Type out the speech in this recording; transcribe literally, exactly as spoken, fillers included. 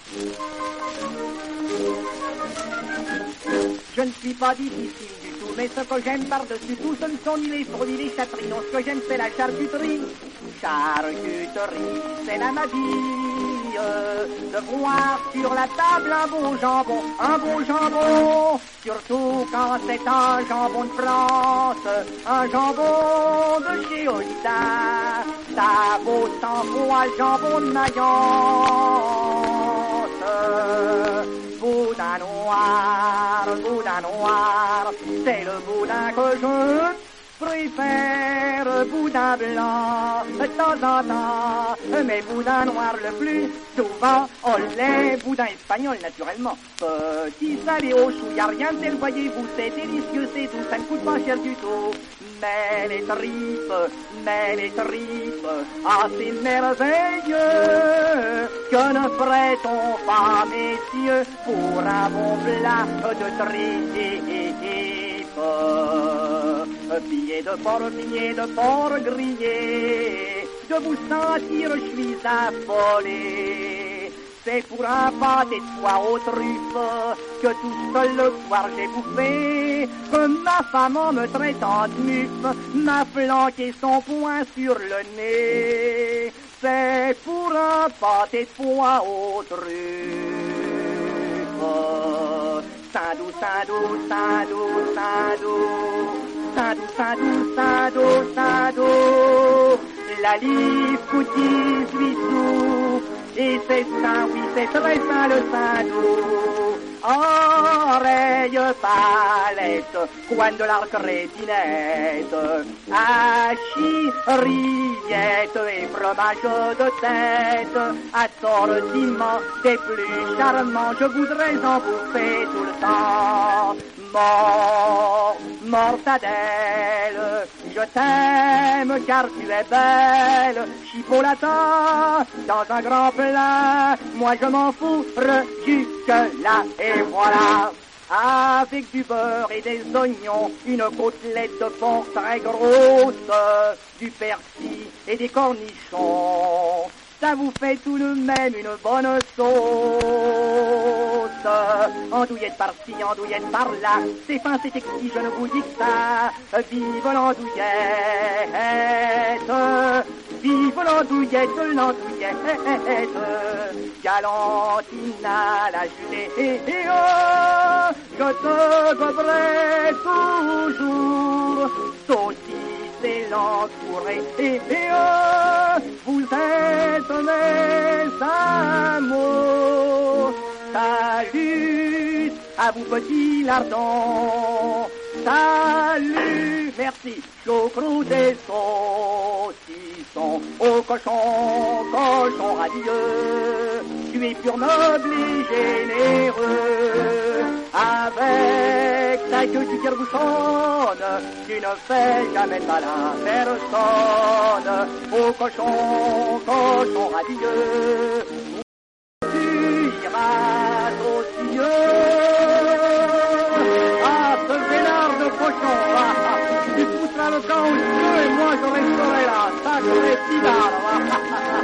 Je ne suis pas difficile du tout, mais ce que j'aime par-dessus tout, ce ne sont ni les fruits ni les châteries. Non, ce que j'aime, c'est la charcuterie. Charcuterie, c'est la magie de voir sur la table un beau jambon, un beau jambon. Surtout quand c'est un jambon de France, un jambon de chez Olita. Ça vaut cent fois le jambon de Mayence. Boudin noir, boudin noir, c'est le boudin que je préfère, boudin blanc de temps en temps, mais boudin noir le plus souvent. Oh, les boudins espagnols naturellement. Petit salé au chou, y a rien de tel, voyez-vous, c'est délicieux, c'est doux, ça ne coûte pas cher du tout. Mais les tripes, mais les tripes, ah c'est merveilleux. Que ne ferait-on pas, messieurs, pour un bon plat de tripes? Billets de porc, billets de porc grillé, de vous sentir, je suis affolé. C'est pour un pâté de foie aux truffes que tout seul le soir j'ai bouffé, que ma femme en me traitant de muffe m'a flanqué son poing sur le nez. C'est pour un pâté de foie aux truffes. Saint-Doux, Saint-Doux, Saint-Doux, Saint-Doux, Saint-Doux, Saint-Doux, Saint-Doux, Saint-Doux. La livre coûte dix-huit sous, et c'est sain, oui, c'est très sain le Saint-Doux. Oreille palette, coin de la crétinette, hachis, rillettes et fromage de tête, assortiment des plus charmants, je voudrais en bouffer tout le temps. Mort, mortadelle, je t'aime car tu es belle, chipolata dans un grand plat, moi je m'en fous jusque là et voilà. Avec du beurre et des oignons, une côtelette de porc très grosse, du persil et des cornichons. Ça vous fait tout de même une bonne sauce. Andouillette par-ci, andouillette par-là, c'est fin, c'est exquis, je ne vous dis que ça. Vive l'andouillette, vive l'andouillette, l'andouillette. Galantine à la gelée, je te goberai toujours. Saucisse et l'entouré, et vous êtes mes amours. Salut à vous petits lardons. Salut, merci, choucroute et saucisson. Au cochon, cochon radieux, tu es pur, noble et généreux. Avec ta queue du tire-bouchonne, tu ne fais jamais mal à personne. Au cochon, cochon radieux, tu iras aux cieux. Ah, ce vénard de cochon, ah, ah, tu pousseras le camp au cieux et moi je resterai là, ça je resterai là.